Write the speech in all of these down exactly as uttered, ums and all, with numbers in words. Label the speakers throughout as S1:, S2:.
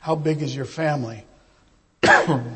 S1: How big is your family? There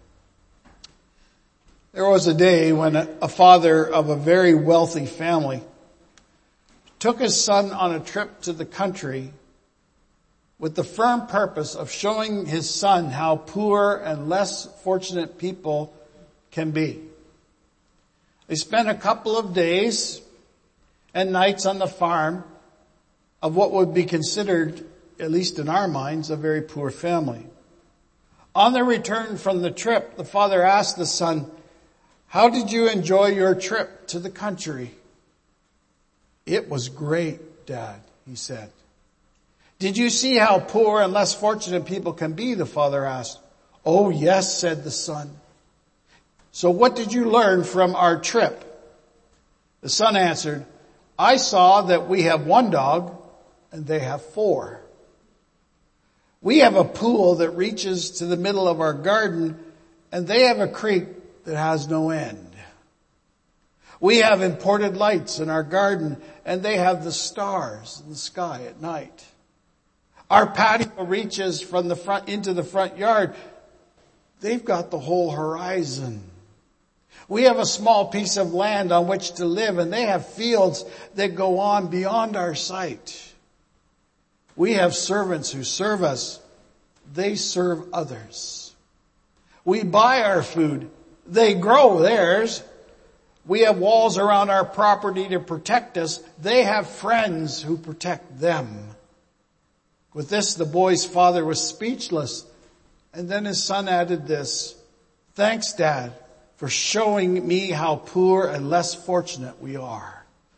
S1: was a day when a father of a very wealthy family took his son on a trip to the country with the firm purpose of showing his son how poor and less fortunate people can be. They spent a couple of days and nights on the farm of what would be considered, at least in our minds, a very poor family. On their return from the trip, the father asked the son, "How did you enjoy your trip to the country?" "It was great, Dad," he said. "Did you see how poor and less fortunate people can be?" the father asked. "Oh, yes," said the son. "So what did you learn from our trip?" The son answered, "I saw that we have one dog and they have four. We have a pool that reaches to the middle of our garden and they have a creek that has no end. We have imported lights in our garden and they have the stars in the sky at night. Our patio reaches from the front into the front yard. They've got the whole horizon. We have a small piece of land on which to live and they have fields that go on beyond our sight. We have servants who serve us. They serve others. We buy our food. They grow theirs. We have walls around our property to protect us. They have friends who protect them." With this, the boy's father was speechless. And then his son added this, "Thanks, Dad, for showing me how poor and less fortunate we are."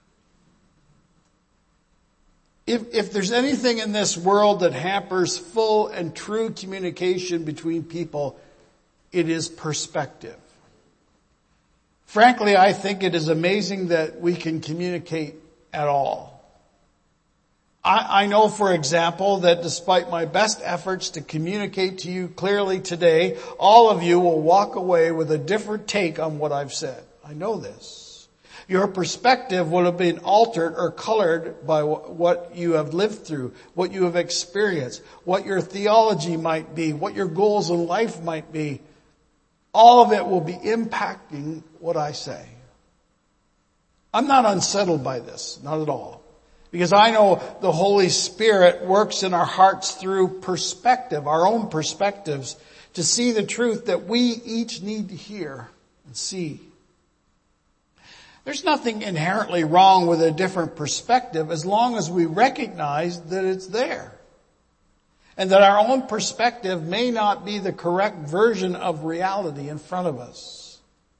S1: If, if there's anything in this world that hampers full and true communication between people, it is perspective. Frankly, I think it is amazing that we can communicate at all. I, I know, for example, that despite my best efforts to communicate to you clearly today, all of you will walk away with a different take on what I've said. I know this. Your perspective will have been altered or colored by what you have lived through, what you have experienced, what your theology might be, what your goals in life might be. All of it will be impacting what I say. I'm not unsettled by this, not at all. Because I know the Holy Spirit works in our hearts through perspective, our own perspectives, to see the truth that we each need to hear and see. There's nothing inherently wrong with a different perspective as long as we recognize that it's there. And that our own perspective may not be the correct version of reality in front of us.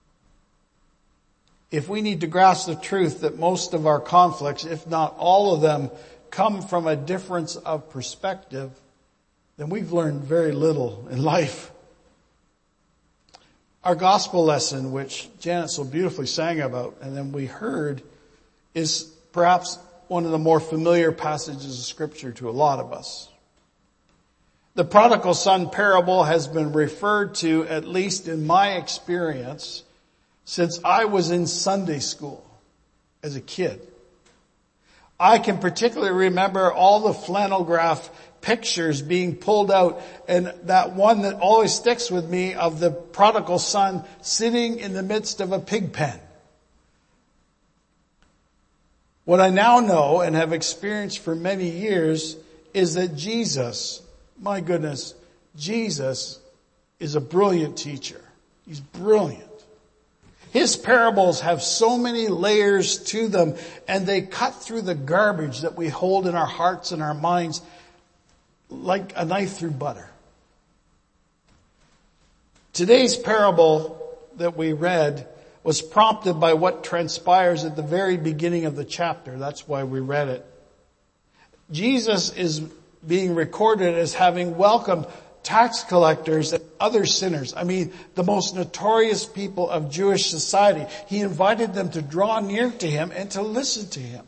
S1: If we need to grasp the truth that most of our conflicts, if not all of them, come from a difference of perspective, then we've learned very little in life. Our gospel lesson, which Janet so beautifully sang about and then we heard, is perhaps one of the more familiar passages of Scripture to a lot of us. The prodigal son parable has been referred to, at least in my experience, since I was in Sunday school as a kid. I can particularly remember all the flannel graph pictures being pulled out, and that one that always sticks with me of the prodigal son sitting in the midst of a pig pen. What I now know and have experienced for many years is that Jesus, my goodness, Jesus is a brilliant teacher. He's brilliant. His parables have so many layers to them, and they cut through the garbage that we hold in our hearts and our minds like a knife through butter. Today's parable that we read was prompted by what transpires at the very beginning of the chapter. That's why we read it. Jesus is being recorded as having welcomed tax collectors and other sinners. I mean, the most notorious people of Jewish society. He invited them to draw near to him and to listen to him.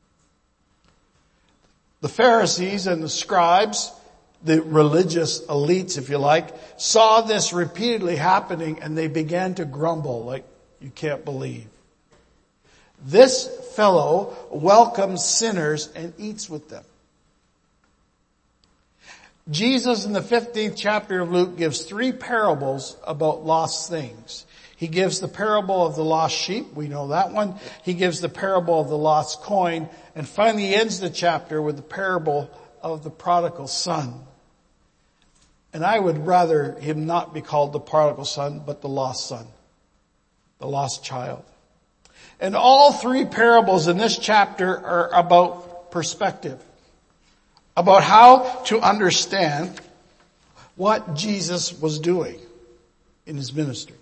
S1: The Pharisees and the scribes, the religious elites, if you like, saw this repeatedly happening and they began to grumble like you can't believe. This fellow welcomes sinners and eats with them. Jesus in the fifteenth chapter of Luke gives three parables about lost things. He gives the parable of the lost sheep. We know that one. He gives the parable of the lost coin. And finally he ends the chapter with the parable of the prodigal son. And I would rather him not be called the prodigal son, but the lost son, the lost child. And all three parables in this chapter are about perspective, about how to understand what Jesus was doing in his ministry.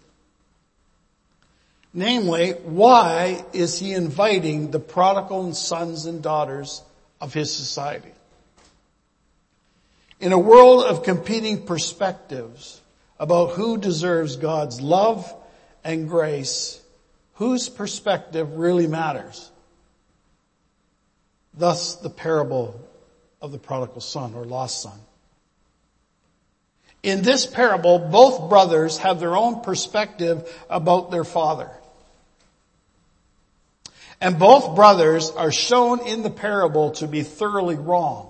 S1: Namely, why is he inviting the prodigal sons and daughters of his society? In a world of competing perspectives about who deserves God's love and grace, whose perspective really matters? Thus, the parable of the prodigal son or lost son. In this parable, both brothers have their own perspective about their father. And both brothers are shown in the parable to be thoroughly wrong.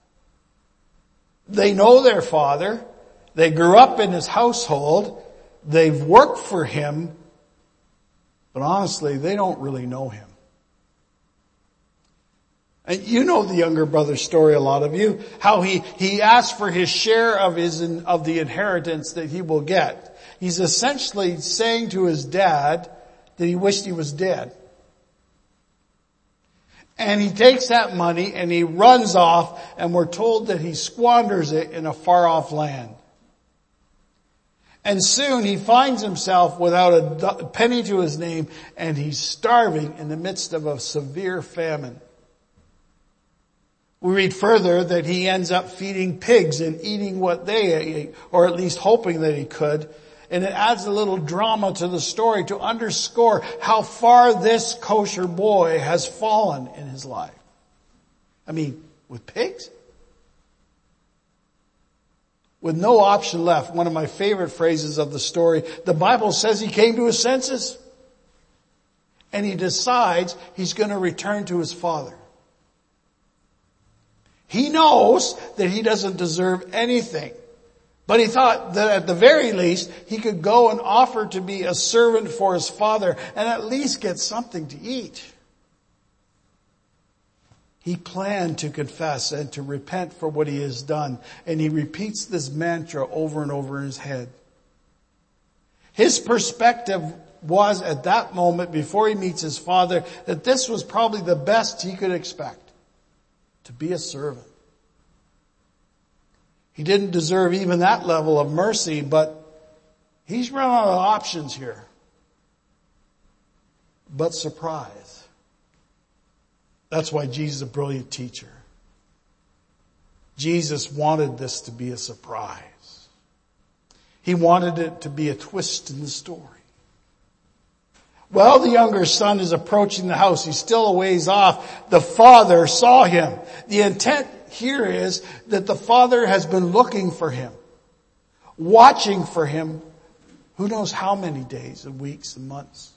S1: They know their father. They grew up in his household. They've worked for him. But honestly, they don't really know him. And you know the younger brother's story, a lot of you. How he, he asked for his share of his, of the inheritance that he will get. He's essentially saying to his dad that he wished he was dead. And he takes that money and he runs off, and we're told that he squanders it in a far off land. And soon he finds himself without a penny to his name, and he's starving in the midst of a severe famine. We read further that he ends up feeding pigs and eating what they ate, or at least hoping that he could. And it adds a little drama to the story to underscore how far this kosher boy has fallen in his life. I mean, with pigs? With no option left. One of my favorite phrases of the story, the Bible says he came to his senses. And he decides he's going to return to his father. He knows that he doesn't deserve anything. But he thought that at the very least, he could go and offer to be a servant for his father and at least get something to eat. He planned to confess and to repent for what he has done. And he repeats this mantra over and over in his head. His perspective was at that moment, before he meets his father, that this was probably the best he could expect. To be a servant. He didn't deserve even that level of mercy, but he's run out of options here. But surprise. That's why Jesus is a brilliant teacher. Jesus wanted this to be a surprise. He wanted it to be a twist in the story. Well, the younger son is approaching the house. He's still a ways off. The father saw him. The intent here is that the father has been looking for him, watching for him, who knows how many days and weeks and months.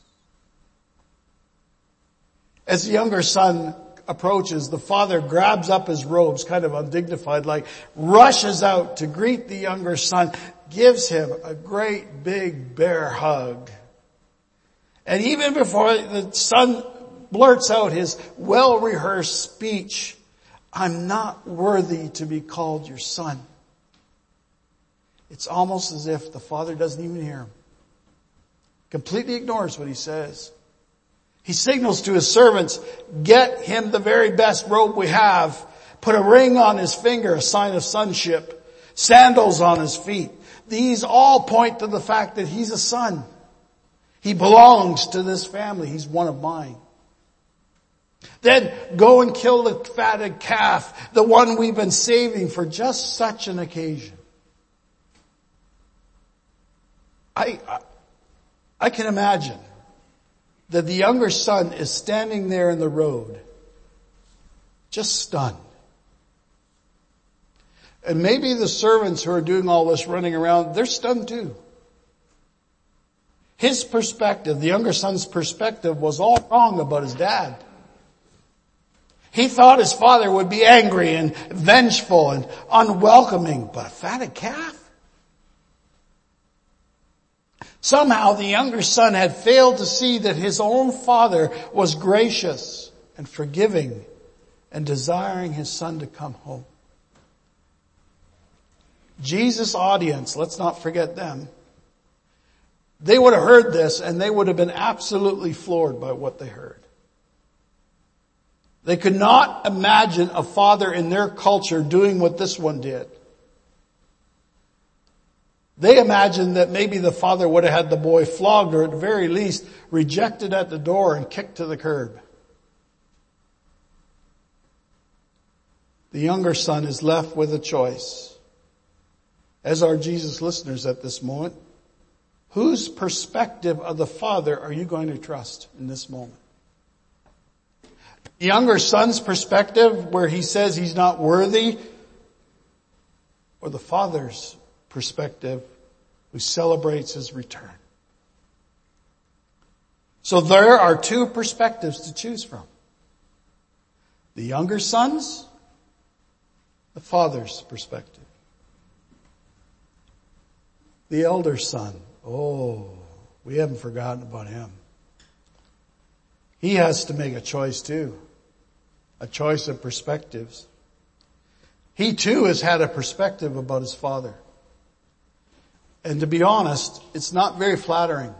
S1: As the younger son approaches, the father grabs up his robes, kind of undignified, like rushes out to greet the younger son, gives him a great big bear hug. And even before the son blurts out his well-rehearsed speech, I'm not worthy to be called your son. It's almost as if the father doesn't even hear him. Completely ignores what he says. He signals to his servants, get him the very best robe we have. Put a ring on his finger, a sign of sonship. Sandals on his feet. These all point to the fact that he's a son. He belongs to this family. He's one of mine. Then go and kill the fatted calf, the one we've been saving for just such an occasion. I, I, I can imagine that the younger son is standing there in the road, just stunned. And maybe the servants who are doing all this running around, they're stunned too. His perspective, the younger son's perspective, was all wrong about his dad. He thought his father would be angry and vengeful and unwelcoming, but a fatted calf? Somehow the younger son had failed to see that his own father was gracious and forgiving and desiring his son to come home. Jesus' audience, let's not forget them. They would have heard this and they would have been absolutely floored by what they heard. They could not imagine a father in their culture doing what this one did. They imagined that maybe the father would have had the boy flogged or at the very least rejected at the door and kicked to the curb. The younger son is left with a choice. As are Jesus' listeners at this moment. Whose perspective of the father are you going to trust in this moment? The younger son's perspective where he says he's not worthy, or the father's perspective who celebrates his return? So there are two perspectives to choose from. The younger son's, the father's perspective. The elder son, oh, we haven't forgotten about him. He has to make a choice too. A choice of perspectives. He too has had a perspective about his father. And to be honest, it's not very flattering.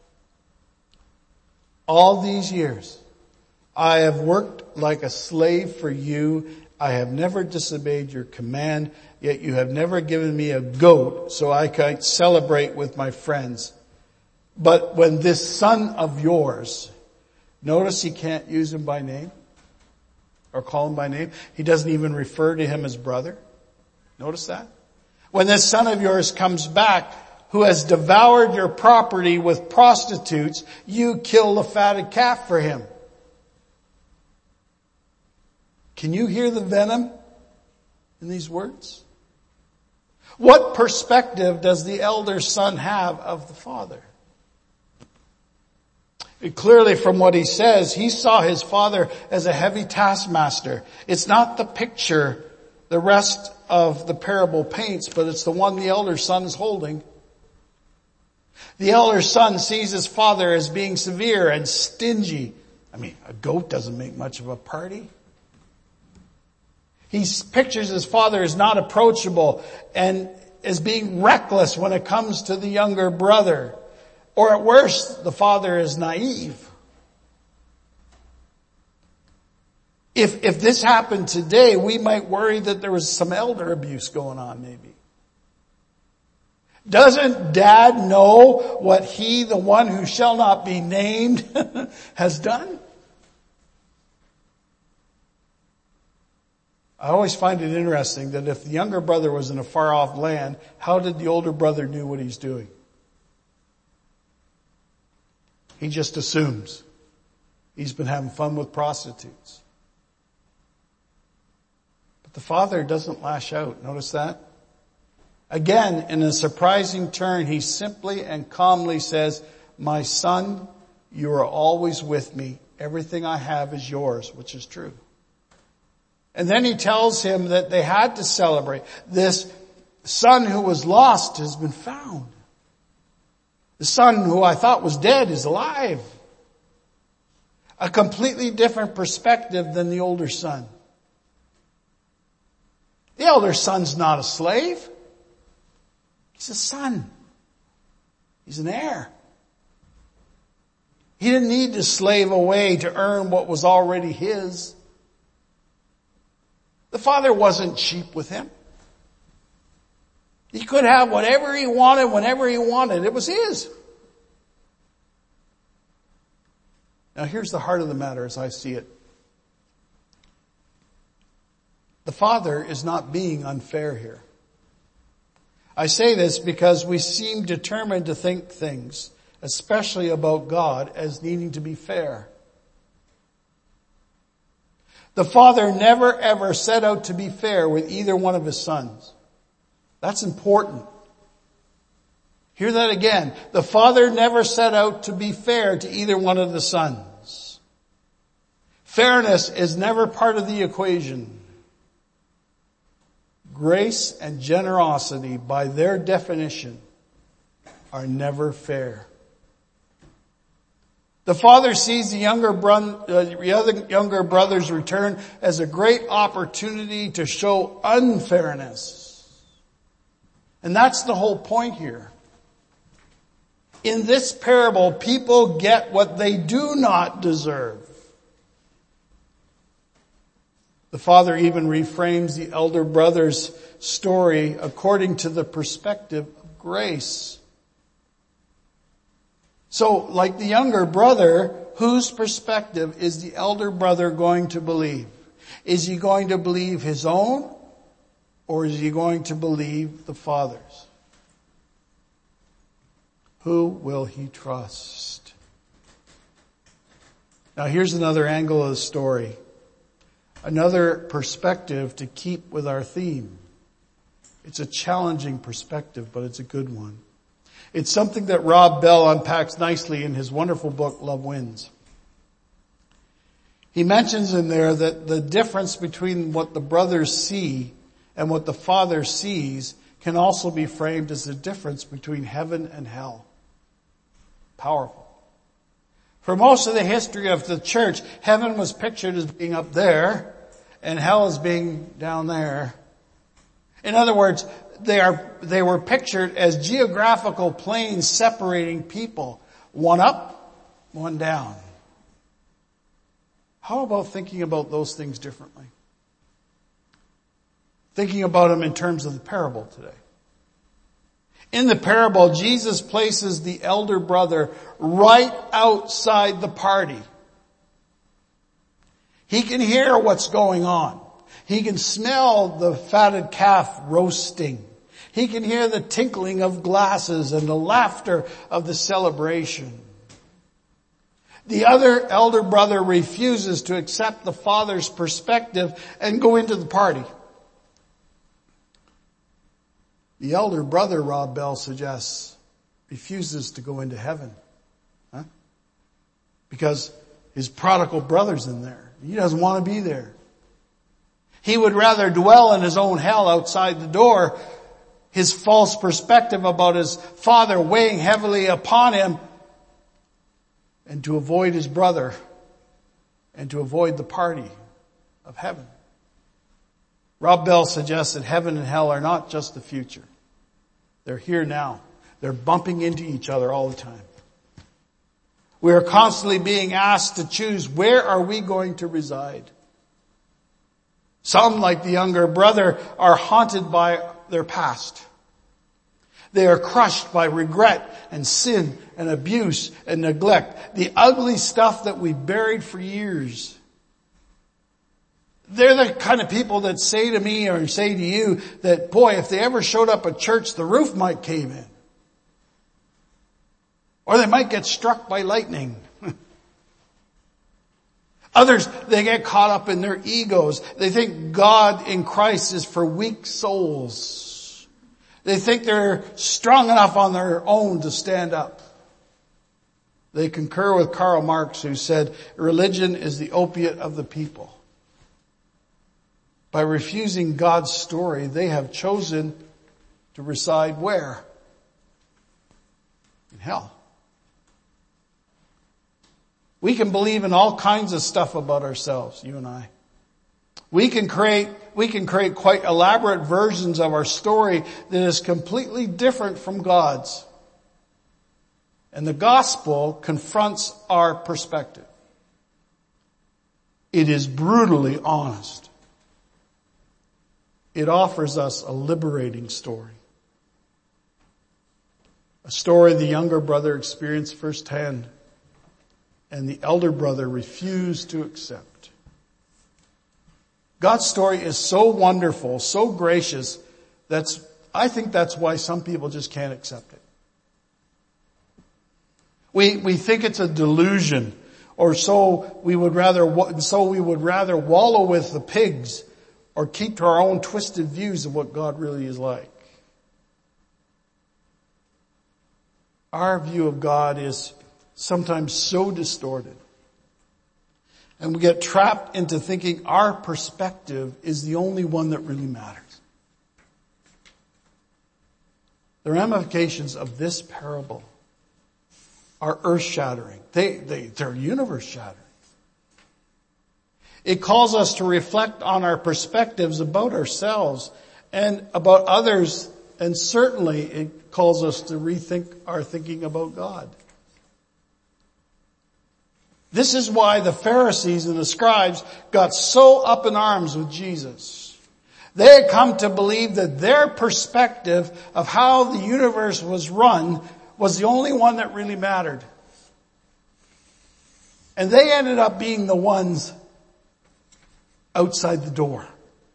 S1: All these years, I have worked like a slave for you. I have never disobeyed your command, yet you have never given me a goat so I could celebrate with my friends. But when this son of yours, notice he can't use him by name or call him by name. He doesn't even refer to him as brother. Notice that? When this son of yours comes back, who has devoured your property with prostitutes, you kill the fatted calf for him. Can you hear the venom in these words? What perspective does the elder son have of the father? Clearly from what he says, he saw his father as a heavy taskmaster. It's not the picture the rest of the parable paints, but it's the one the elder son is holding. The elder son sees his father as being severe and stingy. I mean, a goat doesn't make much of a party. He pictures his father as not approachable and as being reckless when it comes to the younger brother. Or at worst, the father is naive. If, if this happened today, we might worry that there was some elder abuse going on maybe. Doesn't dad know what he, the one who shall not be named, has done? I always find it interesting that if the younger brother was in a far off land, how did the older brother know what he's doing? He just assumes he's been having fun with prostitutes. But the father doesn't lash out. Notice that? Again, in a surprising turn, he simply and calmly says, my son, you are always with me. Everything I have is yours, which is true. And then he tells him that they had to celebrate. This son who was lost has been found. The son who I thought was dead is alive. A completely different perspective than the older son. The elder son's not a slave. He's a son. He's an heir. He didn't need to slave away to earn what was already his. The father wasn't cheap with him. He could have whatever he wanted, whenever he wanted. It was his. Now here's the heart of the matter as I see it. The father is not being unfair here. I say this because we seem determined to think things, especially about God, as needing to be fair. The father never ever set out to be fair with either one of his sons. That's important. Hear that again. The father never set out to be fair to either one of the sons. Fairness is never part of the equation. Grace and generosity, by their definition, are never fair. The father sees the younger, bro- uh, the other younger brother's return as a great opportunity to show unfairness. And that's the whole point here. In this parable, people get what they do not deserve. The father even reframes the elder brother's story according to the perspective of grace. So, like the younger brother, whose perspective is the elder brother going to believe? Is he going to believe his own, or is he going to believe the father's? Who will he trust? Now here's another angle of the story. Another perspective to keep with our theme. It's a challenging perspective, but it's a good one. It's something that Rob Bell unpacks nicely in his wonderful book, Love Wins. He mentions in there that the difference between what the brothers see and what the father sees can also be framed as the difference between heaven and hell. Powerful. For most of the history of the church, heaven was pictured as being up there and hell as being down there. In other words, they are, they were pictured as geographical planes separating people. One up, one down. How about thinking about those things differently? Thinking about them in terms of the parable today. In the parable, Jesus places the elder brother right outside the party. He can hear what's going on. He can smell the fatted calf roasting. He can hear the tinkling of glasses and the laughter of the celebration. The other elder brother refuses to accept the father's perspective and go into the party. The elder brother, Rob Bell suggests, refuses to go into heaven. Huh? Because his prodigal brother's in there. He doesn't want to be there. He would rather dwell in his own hell outside the door, his false perspective about his father weighing heavily upon him, and to avoid his brother, and to avoid the party of heaven. Rob Bell suggests that heaven and hell are not just the future. They're here now. They're bumping into each other all the time. We are constantly being asked to choose, where are we going to reside? Some, like the younger brother, are haunted by their past. They are crushed by regret and sin and abuse and neglect. The ugly stuff that we buried for years. They're the kind of people that say to me or say to you that, boy, if they ever showed up at church, the roof might cave in. Or they might get struck by lightning. Others, they get caught up in their egos. They think God in Christ is for weak souls. They think they're strong enough on their own to stand up. They concur with Karl Marx, who said, religion is the opiate of the people. By refusing God's story, they have chosen to reside where? In hell. We can believe in all kinds of stuff about ourselves, you and I. We can create, we can create quite elaborate versions of our story that is completely different from God's. And the gospel confronts our perspective. It is brutally honest. It offers us a liberating story. A story the younger brother experienced firsthand and the elder brother refused to accept. God's story is so wonderful, so gracious, that's, I think that's why some people just can't accept it. We, we think it's a delusion, or so we would rather, so we would rather wallow with the pigs or keep to our own twisted views of what God really is like. Our view of God is sometimes so distorted. And we get trapped into thinking our perspective is the only one that really matters. The ramifications of this parable are earth-shattering. They, they, they're universe-shattering. It calls us to reflect on our perspectives about ourselves and about others, and certainly it calls us to rethink our thinking about God. This is why the Pharisees and the scribes got so up in arms with Jesus. They had come to believe that their perspective of how the universe was run was the only one that really mattered. And they ended up being the ones outside the door,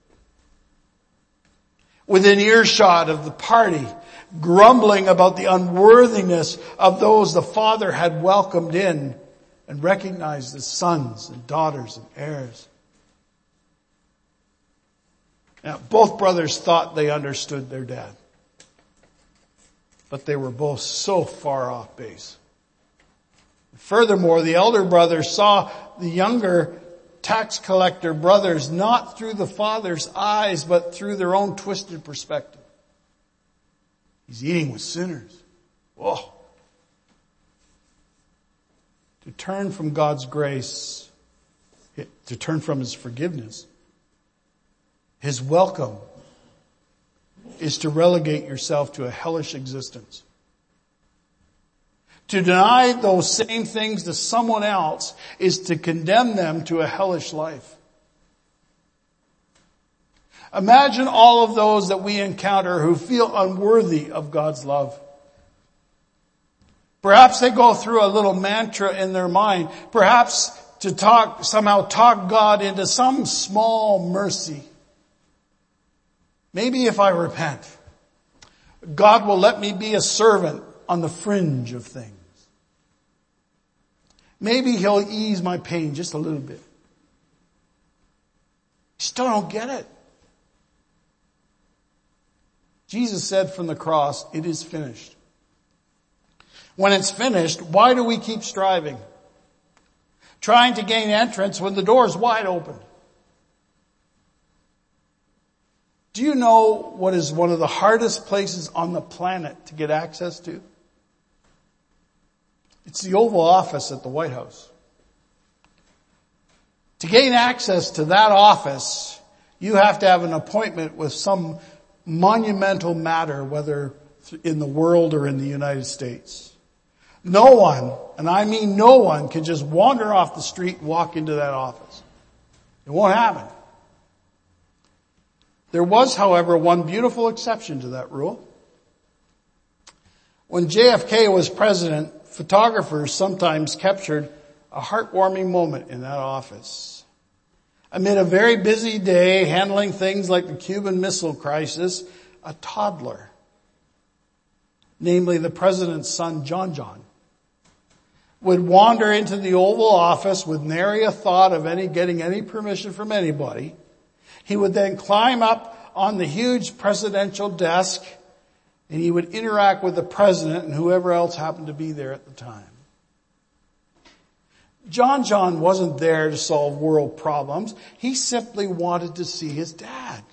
S1: within earshot of the party, grumbling about the unworthiness of those the Father had welcomed in and recognized as sons and daughters and heirs. Now, both brothers thought they understood their dad, but they were both so far off base. Furthermore, the elder brother saw the younger tax collector brothers not through the father's eyes, but through their own twisted perspective. He's eating with sinners. Whoa. To turn from God's grace, to turn from His forgiveness, His welcome, is to relegate yourself to a hellish existence. To deny those same things to someone else is to condemn them to a hellish life. Imagine all of those that we encounter who feel unworthy of God's love. Perhaps they go through a little mantra in their mind, perhaps to talk, somehow talk God into some small mercy. Maybe if I repent, God will let me be a servant on the fringe of things. Maybe He'll ease my pain just a little bit. Still don't get it. Jesus said from the cross, it is finished. When it's finished, why do we keep striving? Trying to gain entrance when the door is wide open. Do you know what is one of the hardest places on the planet to get access to? It's the Oval Office at the White House. To gain access to that office, you have to have an appointment with some monumental matter, whether in the world or in the United States. No one, and I mean no one, can just wander off the street and walk into that office. It won't happen. There was, however, one beautiful exception to that rule. When J F K was president, photographers sometimes captured a heartwarming moment in that office. Amid a very busy day handling things like the Cuban Missile Crisis, a toddler, namely the president's son, John John, would wander into the Oval Office with nary a thought of any getting any permission from anybody. He would then climb up on the huge presidential desk and he would interact with the president and whoever else happened to be there at the time. John John wasn't there to solve world problems. He simply wanted to see his dad.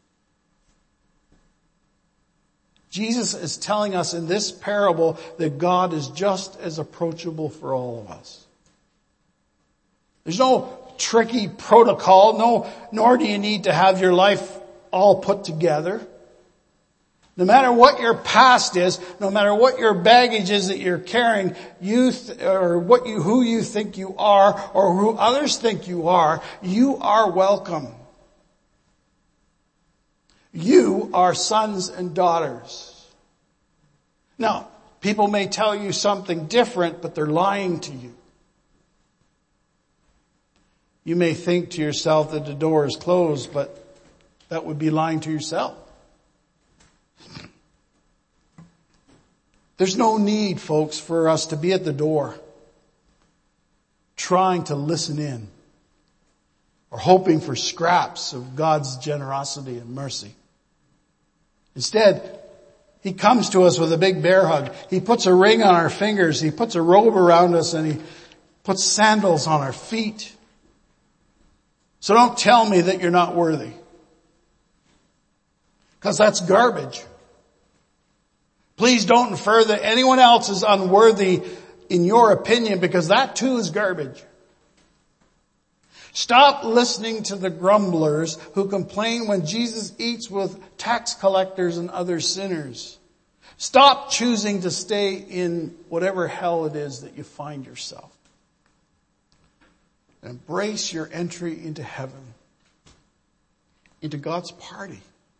S1: Jesus is telling us in this parable that God is just as approachable for all of us. There's no tricky protocol, no, nor do you need to have your life all put together. No matter what your past is, no matter what your baggage is that you're carrying, you th- or what you, who you think you are, or who others think you are, you are welcome. You are sons and daughters. Now, people may tell you something different, but they're lying to you. You may think to yourself that the door is closed, but that would be lying to yourself. There's no need, folks, for us to be at the door trying to listen in or hoping for scraps of God's generosity and mercy. Instead, He comes to us with a big bear hug. He puts a ring on our fingers. He puts a robe around us and He puts sandals on our feet. So don't tell me that you're not worthy. Because that's garbage. Please don't infer that anyone else is unworthy in your opinion, because that too is garbage. Stop listening to the grumblers who complain when Jesus eats with tax collectors and other sinners. Stop choosing to stay in whatever hell it is that you find yourself. Embrace your entry into heaven, into God's party.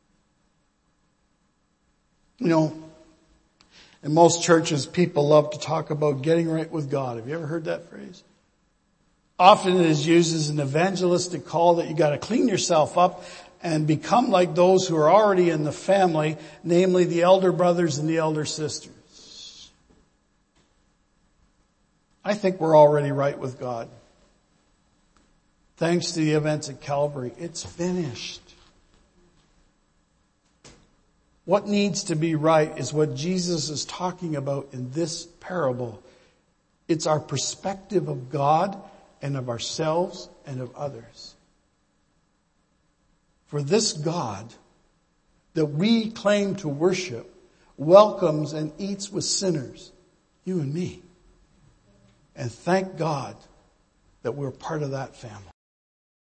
S1: You know, in most churches, people love to talk about getting right with God. Have you ever heard that phrase? Often it is used as an evangelistic call that you got to clean yourself up and become like those who are already in the family, namely the elder brothers and the elder sisters. I think we're already right with God. Thanks to the events at Calvary, it's finished. What needs to be right is what Jesus is talking about in this parable. It's our perspective of God and of ourselves and of others. For this God that we claim to worship welcomes and eats with sinners, you and me. And thank God that we're part of that family.